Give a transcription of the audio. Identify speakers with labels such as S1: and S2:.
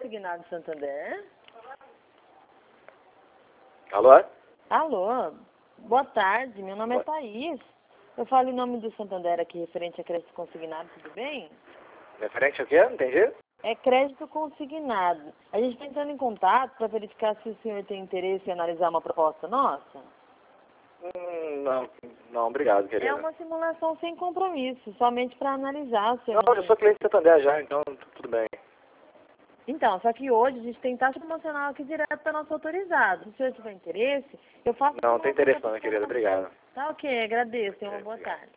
S1: Consignado Santander.
S2: Alô?
S1: Alô, boa tarde, meu nome é Thaís. Eu falo em nome do Santander aqui, referente a crédito consignado, tudo bem?
S2: Referente ao quê? Não entendi?
S1: É crédito consignado. A gente está entrando em contato para verificar se o senhor tem interesse em analisar uma proposta nossa.
S2: Não, obrigado, querida.
S1: É uma simulação sem compromisso, somente para analisar. Se
S2: Não, eu sou cliente do Santander já, então tudo bem.
S1: Então, só que hoje a gente tem taxa promocional aqui direto para nosso autorizado. Se o senhor tiver interesse, eu faço...
S2: Não tem interesse não, querida, obrigado.
S1: Tá ok, agradeço. Tenha uma boa tarde.